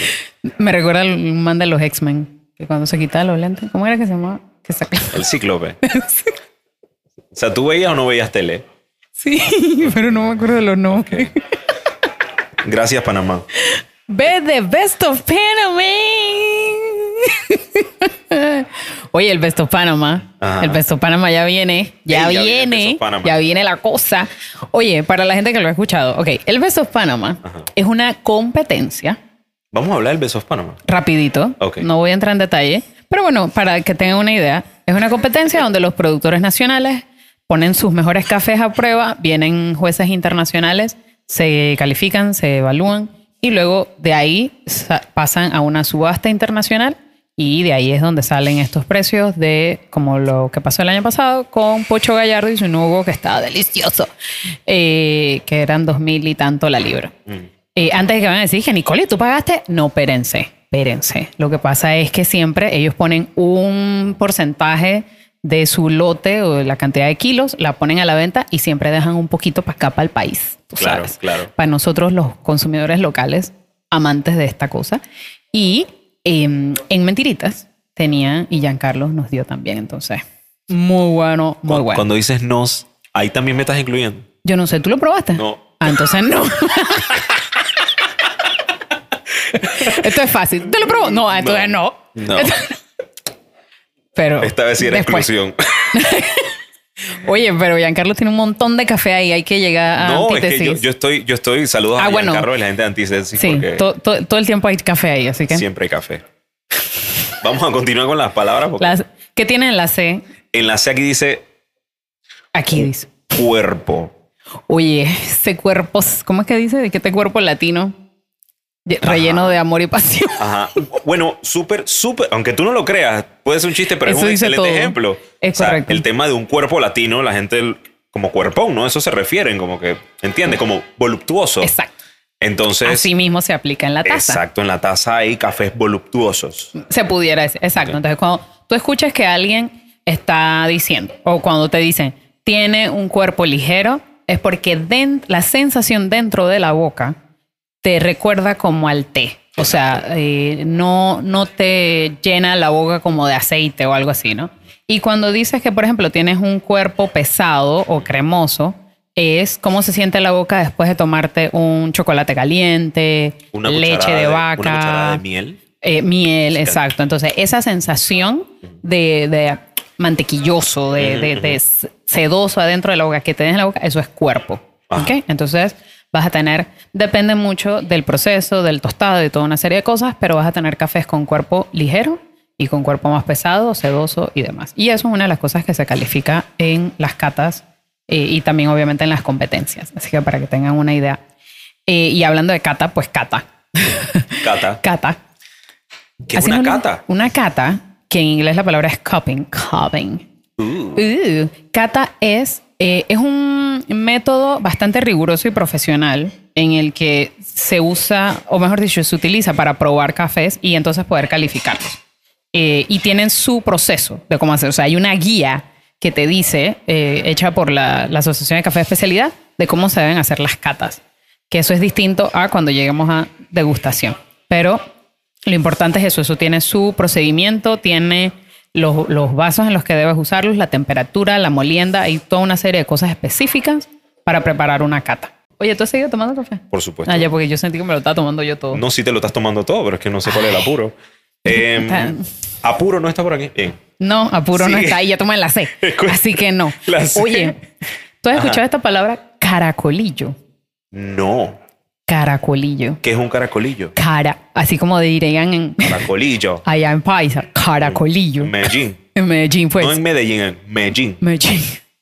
Me recuerda al man de los X-Men. Que cuando se quitaba los lentes. ¿Cómo era que se llamaba? Que saca- El cíclope. O sea, ¿tú veías o no veías tele? Sí, pero no me acuerdo de los nombres. Gracias, Panamá. Ve The Best of Panama. Oye, el Best of Panama. Ajá. El Best of Panama ya viene. Ya Ey, ya viene el viene. Best of Panama. Ya viene la cosa. Oye, para la gente que lo ha escuchado. Ok, el Best of Panama Ajá. es una competencia. Vamos a hablar del Besos Panamá. Rapidito. Ok. No voy a entrar en detalle. Pero bueno, para que tengan una idea. Es una competencia donde los productores nacionales ponen sus mejores cafés a prueba. Vienen jueces internacionales. Se califican, se evalúan. Y luego de ahí sa- pasan a una subasta internacional y de ahí es donde salen estos precios de como lo que pasó el año pasado con Pocho Gallardo y su nugo que estaba delicioso, eh, que eran dos mil y tanto la libra. Eh, antes de que vayan a decir que Nicole, ¿tú pagaste? No, espérense, espérense. Lo que pasa es que siempre ellos ponen un porcentaje de su lote o de la cantidad de kilos, la ponen a la venta y siempre dejan un poquito para acá, para el país. Tú Claro, sabes. claro. Para nosotros los consumidores locales, amantes de esta cosa. Y eh, en Mentiritas tenía, y Giancarlo nos dio también, entonces Muy bueno, muy Cu- bueno. Cuando dices nos, ahí también me estás incluyendo. Yo no sé, ¿tú lo probaste? No. Ah, entonces no. Esto es fácil. ¿Te lo probó? No, ah, entonces no. No. Pero Esta vez sí era después. exclusión. Oye, pero Giancarlo tiene un montón de café ahí. Hay que llegar a No, es Antítesis. que yo, yo estoy, yo estoy, saludos Ah, a bueno. Giancarlo y la gente de Antítesis Sí, porque to- to- todo el tiempo hay café ahí, así que... siempre hay café. Vamos a continuar con las palabras porque Las- ¿Qué tiene en la C? en la C aquí dice Aquí dice. cuerpo. Oye, ese cuerpo, ¿cómo es que dice? ¿De qué este cuerpo latino? Ye- Relleno Ajá. de amor y pasión. Ajá. Bueno, súper, súper, aunque tú no lo creas, puede ser un chiste, pero Eso es un dice excelente todo. ejemplo. Es O sea, correcto. el tema de un cuerpo latino, la gente como cuerpón, ¿no? Eso se refieren, como que, ¿entiendes? Como voluptuoso. Exacto. Entonces, Así mismo se aplica en la taza. exacto, en la taza hay cafés voluptuosos. Se pudiera decir. Exacto. Entonces, cuando tú escuchas que alguien está diciendo, o cuando te dicen, tiene un cuerpo ligero, es porque den- la sensación dentro de la boca te recuerda como al té. O sea, eh, no, no te llena la boca como de aceite o algo así, ¿no? Y cuando dices que, por ejemplo, tienes un cuerpo pesado o cremoso, es cómo se siente la boca después de tomarte un chocolate caliente, Una leche cucharada de Una vaca. cucharada de miel. Eh, miel, Sí. exacto. Entonces, esa sensación de, de mantequilloso, de, de- de sedoso adentro de la boca, que te en la boca, eso es cuerpo. Ajá. ¿Ok? Entonces, vas a tener, depende mucho del proceso, del tostado, de toda una serie de cosas, pero vas a tener cafés con cuerpo ligero y con cuerpo más pesado, sedoso y demás. Y eso es una de las cosas que se califica en las catas eh, y también obviamente en las competencias. Así que para que tengan una idea. Eh, y hablando de cata, pues cata. Cata. Cata. ¿Qué es Así una no le- cata? Una cata, que en inglés la palabra es cupping. Cupping. Uh, Uh, cata es, eh, es un método bastante riguroso y profesional en el que se usa, o mejor dicho, se utiliza para probar cafés y entonces poder calificarlos. Eh, y tienen su proceso de cómo hacer. O sea, hay una guía que te dice, eh, hecha por la, la Asociación de Café de Especialidad, de cómo se deben hacer las catas. Que eso es distinto a cuando lleguemos a degustación. Pero lo importante es eso, eso tiene su procedimiento, tiene los, los vasos en los que debes usarlos, la temperatura, la molienda, hay toda una serie de cosas específicas para preparar una cata. Oye, ¿tú has seguido tomando café? por supuesto. Ah, ya, porque yo sentí que me lo estaba tomando yo todo. No, si te lo estás tomando todo, pero es que no sé cuál es el apuro. Eh, Está- apuro no está por aquí. Bien. No, apuro no Sí. está ahí, ya tomé la C. Así que no. La C. Oye, ¿tú has escuchado Ajá. esta palabra caracolillo? No. Caracolillo. ¿Qué es un caracolillo? Cara, así como dirían en, Caracolillo. allá en Paisa, caracolillo. En Medellín. En Medellín, pues. No en Medellín, en Medellín. Medellín.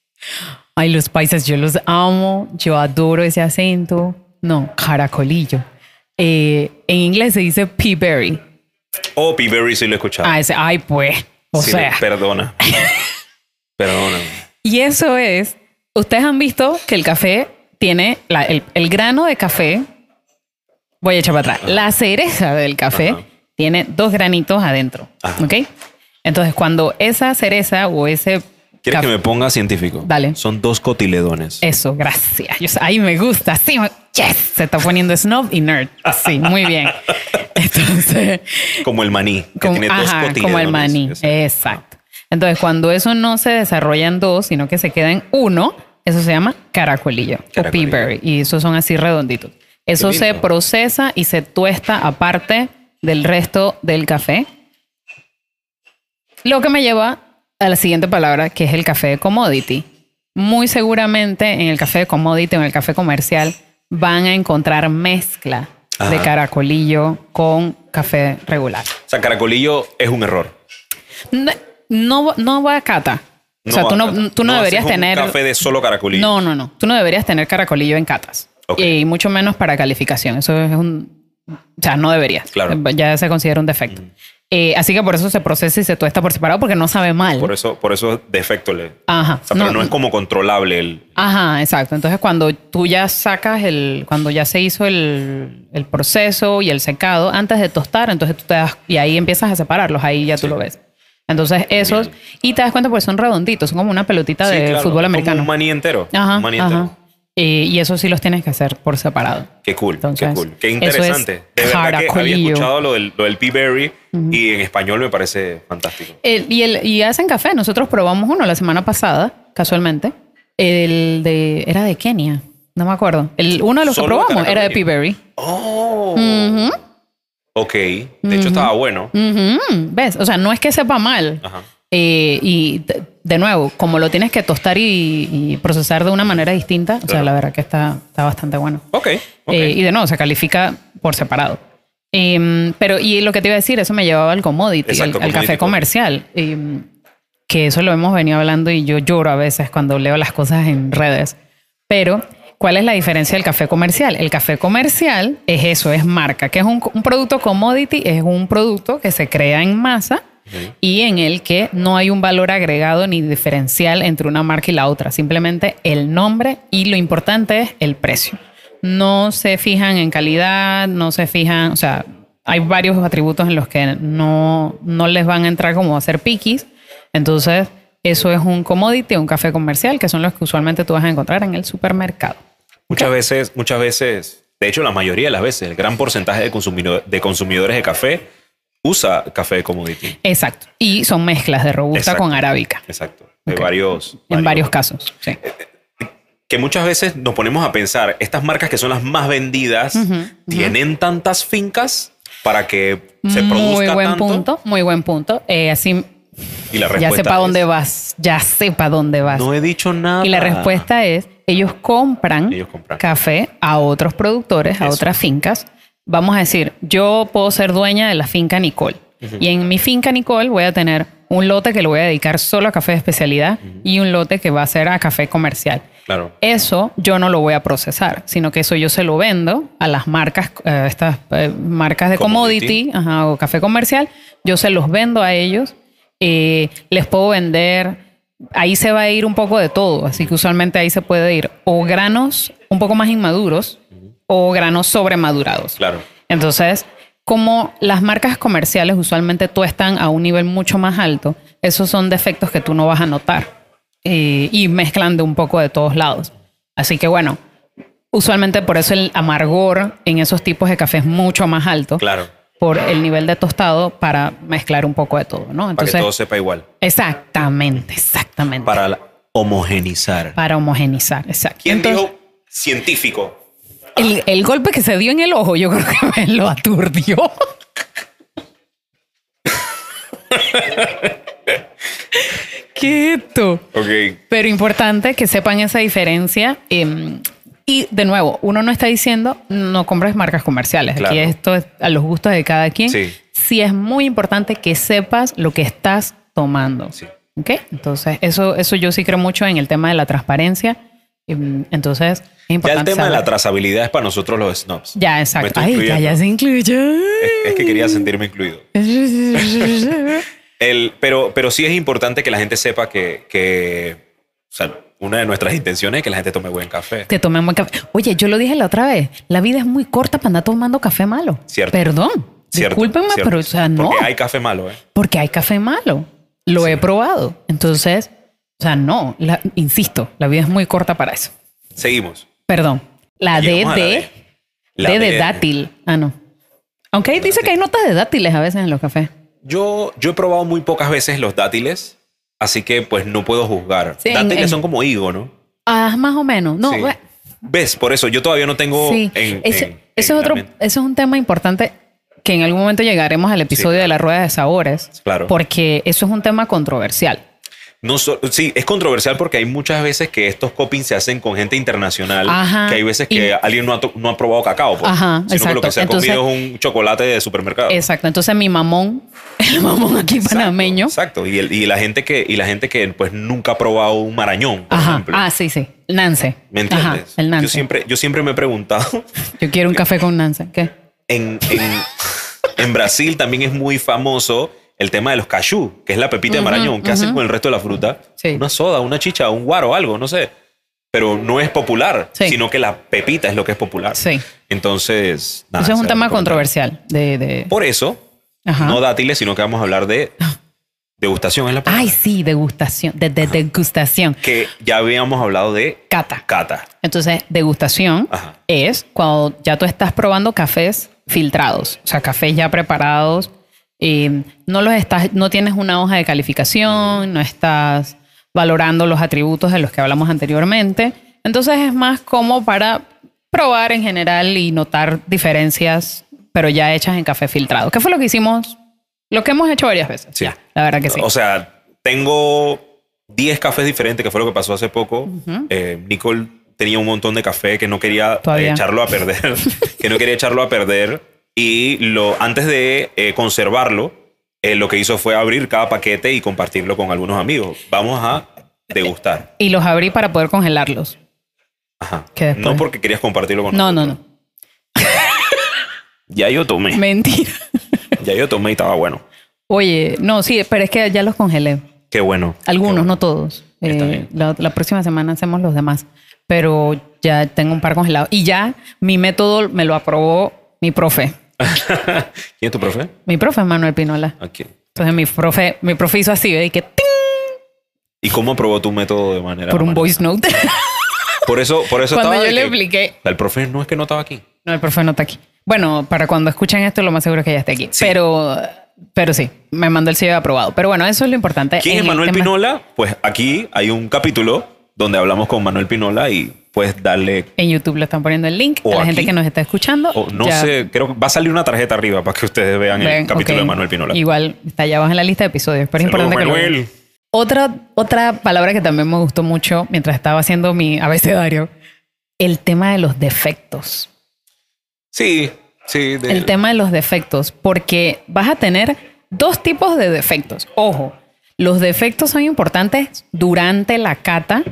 Ay, los paisas, yo los amo. Yo adoro ese acento. No, caracolillo. Eh, en inglés se dice peaberry. Oh, P-Berry sí lo he escuchado. Ah, ese, ay, pues. O Sí, sea. Perdona. Perdona. Y eso es, ustedes han visto que el café tiene, la- el, el grano de café, voy a echar para atrás, la cereza del café Ajá. tiene dos granitos adentro, Ajá. ¿ok? Entonces, cuando esa cereza o ese... ¿Quieres café- que me ponga científico? Dale. Son dos cotiledones. Eso, gracias. Yo- ahí me gusta. Sí, me- yes. Se está poniendo snob y nerd. Sí, muy bien. Entonces, Como el maní, que como, tiene dos ajá, cotiledones. como el maní. Exacto. Exacto. Entonces, cuando eso no se desarrolla en dos, sino que se queda en uno, eso se llama caracolillo, Caracolillo. o peaberry. Y esos son así redonditos. Eso Qué se lindo. procesa y se tuesta aparte del resto del café. Lo que me lleva a la siguiente palabra, que es el café de commodity. Muy seguramente en el café de commodity o en el café comercial van a encontrar mezcla de Ajá. caracolillo con café regular. O sea, caracolillo es un error. No, no, no va a cata. O sea, tú no, va- tú no, deberías haces un tener... café de solo caracolillo. No, no, no. Tú no deberías tener caracolillo en catas. Ok. Y mucho menos para calificación. Eso es un... O sea, no deberías. Claro. Ya se considera un defecto. Eh, así que por eso se procesa y se tuesta por separado porque no sabe mal. Por eso, por eso defecto le. Ajá. O sea, pero no, es como controlable el. Ajá, exacto. Entonces, cuando tú ya sacas el, cuando ya se hizo el, el proceso y el secado, antes de tostar, entonces tú te das, y ahí empiezas a separarlos, ahí ya tú Sí. lo ves. Entonces, esos, y te das cuenta porque son redonditos, son como una pelotita Sí, de claro, fútbol como americano. un maní entero. Ajá, un maní ajá. entero. Eh, y eso sí los tienes que hacer por separado. Qué cool, Entonces, qué cool. Qué eso interesante. es De verdad que había caracolillo. escuchado lo del, lo del Pea Berry y en español me parece fantástico. El- y, el, y hacen café. Nosotros probamos uno la semana pasada, casualmente. El de... Era de Kenia. No me acuerdo. El, uno de los que Solo de probamos era de caracolillo. Pea Berry. Oh. Ujú. Ok. De hecho, estaba bueno. Ujú. ¿Ves? O sea, no es que sepa mal. Ajá. Eh, y de, de nuevo, como lo tienes que tostar y, y procesar de una manera distinta, o sea, Claro. la verdad que está, está bastante bueno. Ok. ok. Eh, y de nuevo, se califica por separado. Em, pero, y lo que te iba a decir, eso me llevaba al commodity, Exacto, al, al commodity café comercial. Em, que eso lo hemos venido hablando y yo lloro a veces cuando leo las cosas en redes. Pero, ¿cuál es la diferencia del café comercial? El café comercial es eso, es marca, que es un, un producto commodity, es un producto que se crea en masa y en el que no hay un valor agregado ni diferencial entre una marca y la otra. Simplemente el nombre y lo importante es el precio. No se fijan en calidad, no se fijan, o sea, hay varios atributos en los que no, no les van a entrar como a ser piquis. Entonces, eso es un commodity, un café comercial, que son los que usualmente tú vas a encontrar en el supermercado. Muchas veces, muchas veces, de hecho, la mayoría de las veces, el gran porcentaje de, consumidor- de consumidores de café usa café de commodity. Exacto. Y son mezclas de robusta Exacto. con arábica. Exacto. De Ok. varios, En varios casos, sí. Que muchas veces nos ponemos a pensar, estas marcas que son las más vendidas, ¿tienen tantas fincas para que se Muy produzca buen tanto? punto, muy buen punto. Eh, así Y la ya respuesta sé para es, dónde vas, ya sé para dónde vas. No he dicho nada. Y la respuesta es, ellos compran, Ellos compran. café a otros productores, a Eso. otras fincas. Vamos a decir, yo puedo ser dueña de la finca Nicole. Y en mi finca Nicole voy a tener un lote que lo voy a dedicar solo a café de especialidad y un lote que va a ser a café comercial. Claro. Eso yo no lo voy a procesar, sino que eso yo se lo vendo a las marcas, eh, estas eh, marcas de Commodity. commodity, ajá, o café comercial. Yo se los vendo a ellos. Eh, les puedo vender, ahí se va a ir un poco de todo, así que usualmente ahí se puede ir o granos un poco más inmaduros o granos sobremadurados. Claro. Entonces, como las marcas comerciales usualmente tuestan a un nivel mucho más alto, esos son defectos que tú no vas a notar eh, y mezclan de un poco de todos lados. Así que bueno, usualmente por eso el amargor en esos tipos de café es mucho más alto. Claro. Por el nivel de tostado para mezclar un poco de todo, ¿no? Para Entonces, que todo sepa igual. exactamente, exactamente. Para la- homogenizar. Para homogenizar, exacto. ¿Quién Entonces, dijo científico? el, el golpe que se dio en el ojo, yo creo que me lo aturdió. Quieto. Ok. Pero importante que sepan esa diferencia. eh, y de nuevo, uno no está diciendo no compres marcas comerciales. Claro. Aquí esto es a los gustos de cada quien. Sí. Sí es muy importante que sepas lo que estás tomando. Sí. ¿Ok? Entonces, eso, eso yo sí creo mucho en el tema de la transparencia. Em, Entonces, es Ya importante el tema de saber. la trazabilidad es para nosotros los snobs. Ya, Me exacto. estoy Ay, ya, incluyendo. ya se incluye. Es, es que quería sentirme incluido. El, pero, pero sí es importante que la gente sepa que, que o sea, una de nuestras intenciones es que la gente tome buen café. Que tomen buen café. Oye, yo lo dije la otra vez. La vida es muy corta para andar tomando café malo. Cierto. Perdón. Cierto, Discúlpenme, cierto. pero o sea, no. Porque hay café malo, ¿eh? Porque hay café malo. Lo Sí. he probado. Entonces, o sea, no. La- insisto, la vida es muy corta para eso. Seguimos. Perdón. La D Llegamos a la de... D. La D de D. dátil. Ah, no. Aunque ahí dice que hay notas de dátiles a veces en los cafés. Yo, yo he probado muy pocas veces los dátiles, así que pues no puedo juzgar. Sí, en- dátiles en- son como higo, ¿no? Ah, más o menos. No, Sí. bueno, ¿Ves? Por eso yo todavía no tengo sí. en, ese, en- ese en es la otro, mente. ese es un tema importante que en algún momento llegaremos al episodio claro. de la rueda de sabores. Claro. Porque eso es un tema controversial. No so- sí, es controversial porque hay muchas veces que estos copings se hacen con gente internacional, Ajá. que hay veces que Y- alguien no ha, to- no ha probado cacao, pues, Ajá, sino que lo que exacto. se ha Entonces- comido es un chocolate de supermercado. Exacto. Entonces mi mamón, el mamón aquí Exacto, panameño. Exacto. Y, el- y la gente que y la gente que pues nunca ha probado un marañón, por Ajá. ejemplo. Ah, sí, sí. Nance. ¿Me entiendes? Ajá, el Nance. Yo siempre, yo siempre me he preguntado, Yo quiero un café con Nance. ¿Qué? en, en, en Brasil también es muy famoso el tema de los cashew, que es la pepita de Ujú, marañón, que hacen ujú. con el resto de la fruta. Sí. Una soda, una chicha, un guaro, algo, no sé. Pero no es popular, Sí. sino que la pepita es lo que es popular. Sí. Entonces, nada, Eso es un ese tema era mi comentario. controversial. De, de... Por eso, Ajá. no dátiles, sino que vamos a hablar de Degustación es la palabra. Ay, sí, degustación. De, de degustación. Que ya habíamos hablado de Cata. cata. Entonces, degustación Ajá. es cuando ya tú estás probando cafés filtrados, o sea, cafés ya preparados. Eh, no los estás, no tienes una hoja de calificación, no estás valorando los atributos de los que hablamos anteriormente. Entonces es más como para probar en general y notar diferencias, pero ya hechas en café filtrado. ¿Qué fue lo que hicimos? Lo que hemos hecho varias veces. Sí. Ya, la verdad que sí. O sea, tengo diez cafés diferentes, que fue lo que pasó hace poco. Uh-huh. Eh, Nicole tenía un montón de café que no quería eh, echarlo a perder. que no quería echarlo a perder. Y lo, antes de eh, conservarlo, eh, lo que hizo fue abrir cada paquete y compartirlo con algunos amigos. Vamos a degustar. Y los abrí para poder congelarlos. Ajá. No porque querías compartirlo con no, nosotros. No, no, Ya yo tomé. Mentira. Ya yo tomé y estaba bueno. Oye, no, sí, pero es que ya los congelé. Qué bueno. Algunos, qué bueno. no todos. Eh, la, la próxima semana hacemos los demás. Pero ya tengo un par congelados. Y ya mi método me lo aprobó mi profe. ¿Quién es tu profe? Mi profe, Manuel Pinola. Okay. Entonces mi profe, mi profe hizo así, ¿eh? Y que ¡ting! ¿Y cómo aprobó tu método de manera? Por un manera? voice note. Por eso, por eso cuando estaba yo le que, expliqué. El profe no es que no estaba aquí. No, el profe no está aquí. Bueno, para cuando escuchen esto, lo más seguro es que ya esté aquí. Sí. Pero, pero sí, me mandó el sello de aprobado. Pero bueno, eso es lo importante. ¿Quién es Manuel Pinola? Pues aquí hay un capítulo donde hablamos con Manuel Pinola y puedes darle... En YouTube le están poniendo el link o a la aquí, gente que nos está escuchando. O no ya. sé, creo que va a salir una tarjeta arriba para que ustedes vean Ven, el capítulo okay. de Manuel Pinola. Igual está allá abajo en la lista de episodios, pero es importante que lo vean. Otra, otra palabra que también me gustó mucho mientras estaba haciendo mi abecedario, el tema de los defectos. Sí, sí. De... El tema de los defectos, porque vas a tener dos tipos de defectos. Ojo, los defectos son importantes durante la cata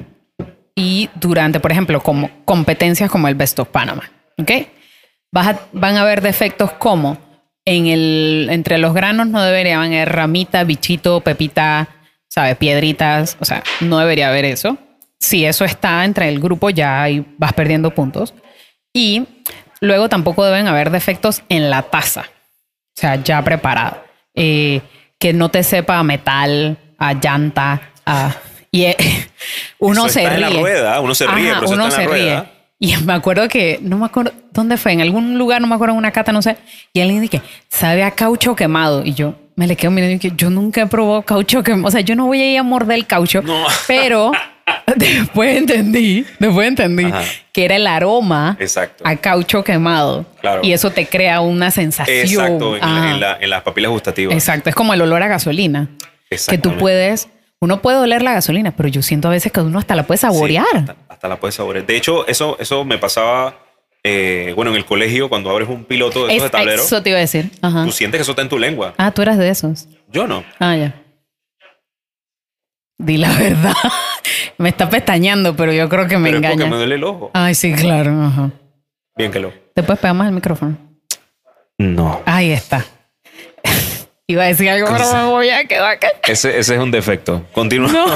y durante, por ejemplo, como competencias como el Best of Panama. ¿Ok? Vas a, van a haber defectos como en el, entre los granos no deberían haber ramita, bichito, pepita, ¿sabes? Piedritas. O sea, no debería haber eso. Si eso está entre el grupo, ya ahí vas perdiendo puntos. Y luego tampoco deben haber defectos en la taza. O sea, ya preparada. Eh, que no te sepa a metal, a llanta, a... Y eh, uno eso se está ríe. En la rueda, uno se ríe, Ajá, pero uno eso está se en la ríe. rueda. Y me acuerdo que, no me acuerdo dónde fue, en algún lugar, no me acuerdo, en una cata, no sé. Y alguien dice, sabe a caucho quemado. Y yo me le quedo mirando y que yo nunca he probado caucho quemado. O sea, yo no voy a ir a morder el caucho. No. Pero después entendí, después entendí Ajá. que era el aroma Exacto. a caucho quemado. Claro. Y eso te crea una sensación. Exacto, en, la, en, la, en las papilas gustativas. Exacto, es como el olor a gasolina. Que tú puedes... Uno puede oler la gasolina, pero yo siento a veces que uno hasta la puede saborear. Sí, hasta, hasta la puede saborear. De hecho, eso, eso me pasaba, eh, bueno, en el colegio, cuando abres un piloto de esos es, de tablero. Eso te iba a decir. Ajá. Tú sientes que eso está en tu lengua. Ah, tú eras de esos. Yo no. Ah, ya. Di la verdad. Me está pestañeando, pero yo creo que me pero engaña. Es porque me duele el ojo. Ay, sí, claro. Ajá. Bien que lo. ¿Te puedes pegar más el micrófono? No. Ahí está. Iba a decir algo, pero me voy a quedar acá. Ese, ese es un defecto. Continúa. No.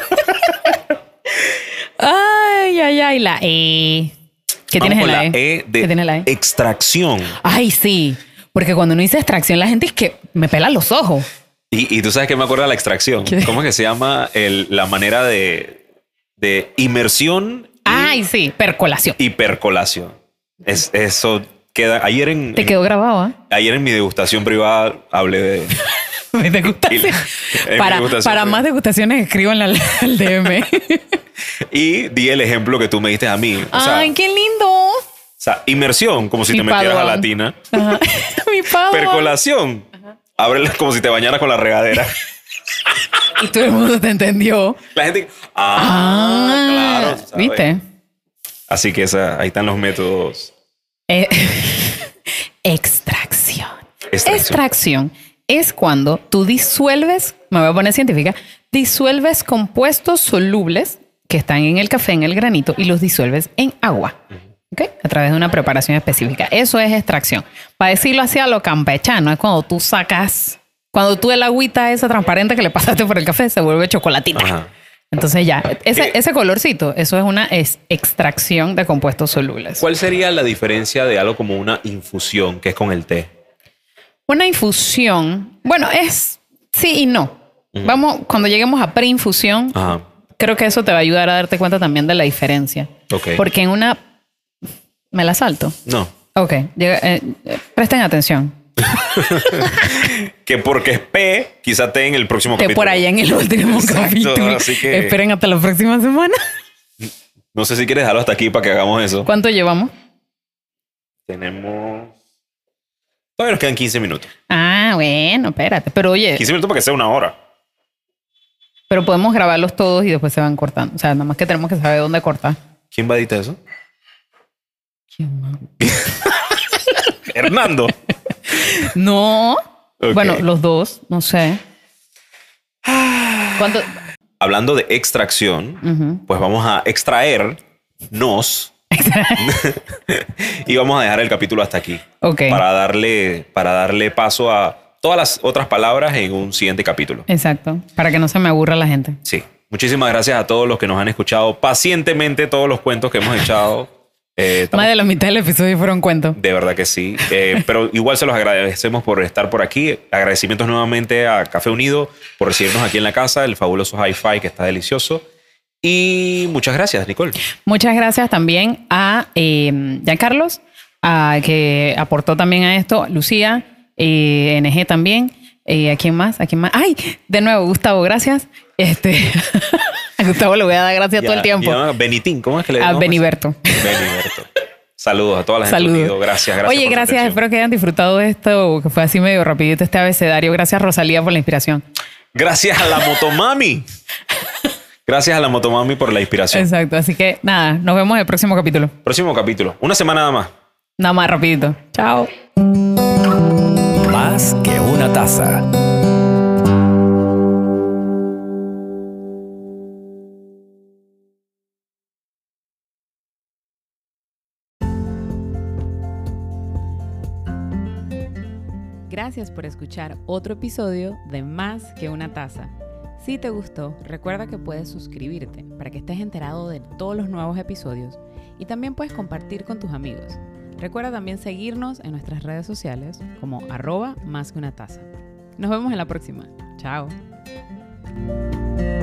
Ay, ay, ay. La E. ¿Qué Vamos tienes en la, la E? E de ¿Qué tiene la E? Extracción. Ay, sí. Porque cuando uno dice extracción, la gente es que me pela los ojos. Y, y tú sabes que me acuerdo de la extracción. ¿Qué? ¿Cómo es que se llama el, la manera de, de inmersión? Y, Ay, sí. Percolación. Y percolación. Es, eso... Queda, ayer en, Te quedó en, grabado, ¿eh? Ayer en mi degustación privada hablé de... mi degustación. Y, para degustación para privada. Más degustaciones escriban al, al D M. Y di el ejemplo que tú me diste a mí. O ¡ay, sea, qué lindo! O sea, inmersión, como si mi te metieras a la tina. Ajá. Mi padre. Percolación. Ajá. Ábrela como si te bañaras con la regadera. Y todo el mundo te entendió. La gente... Ah, ah claro. ¿Sabes? ¿Viste? Así que esa, ahí están los métodos... Eh, extracción. extracción. Extracción es cuando tú disuelves, me voy a poner científica, disuelves compuestos solubles que están en el café, en el granito, y los disuelves en agua. ¿Okay? A través de una preparación específica. Eso es extracción. Para decirlo así a lo campechano, es cuando tú sacas, cuando tú el agüita esa transparente que le pasaste por el café se vuelve chocolatina. Ajá. Entonces ya, ese, ese colorcito, eso es una es extracción de compuestos solubles. ¿Cuál sería la diferencia de algo como una infusión, que es con el té? Una infusión, bueno, es sí y no. Ujú. Vamos, cuando lleguemos a preinfusión, Ajá. creo que eso te va a ayudar a darte cuenta también de la diferencia. Ok. Porque en una... ¿Me la salto? No. Ok, llega- eh, eh, presten atención. Que porque es P, quizá T en el próximo Que capítulo. por allá en el último Exacto, capítulo. así que- Esperen hasta la próxima semana. No sé si quieres dejarlo hasta aquí para que hagamos eso. ¿Cuánto llevamos? Tenemos... Todavía nos quedan quince minutos. Ah, bueno, espérate. Pero oye, quince minutos para que sea una hora. pero podemos grabarlos todos y después se van cortando. O sea, nada más que tenemos que saber dónde cortar. ¿Quién va a editar eso? ¿Quién más? Hernando. No. Ok. Bueno, los dos, no sé. ¿Cuánto? Hablando de extracción, Ujú. pues vamos a extraernos y vamos a dejar el capítulo hasta aquí. Ok. Para darle, para darle paso a todas las otras palabras en un siguiente capítulo. Exacto. Para que no se me aburra la gente. Sí. Muchísimas gracias a todos los que nos han escuchado pacientemente todos los cuentos que hemos echado. Eh, estamos- Más de la mitad del episodio fueron cuentos. De verdad que sí. Eh, pero igual se los agradecemos por estar por aquí. Agradecimientos nuevamente a Café Unido por recibirnos aquí en la casa, el fabuloso Hi-Fi que está delicioso. Y muchas gracias, Nicole. Muchas gracias también a eh, Giancarlos, a, que aportó también a esto, Lucía, eh, N G también. Eh, ¿A quién más? ¿A quién más? ¡Ay! De nuevo, Gustavo, gracias. Este, a Gustavo le voy a dar gracias todo el tiempo. Ya, Benitín, ¿cómo es que le A decimos? Beniberto. Beniberto. Saludos a toda la gente Saludos. unido. Gracias, gracias. Oye, por su gracias. atención. Espero que hayan disfrutado de esto, que fue así medio rapidito este abecedario. Gracias, Rosalía, por la inspiración. Gracias a la Motomami. Gracias a la Motomami por la inspiración. Exacto. Así que nada, nos vemos en el próximo capítulo. Próximo capítulo. Una semana nada más. Nada más rapidito. Chao. Más que una taza. Gracias por escuchar otro episodio de Más que una taza. Si te gustó, recuerda que puedes suscribirte para que estés enterado de todos los nuevos episodios y también puedes compartir con tus amigos. Recuerda también seguirnos en nuestras redes sociales como arroba más que una taza. Nos vemos en la próxima. Chao.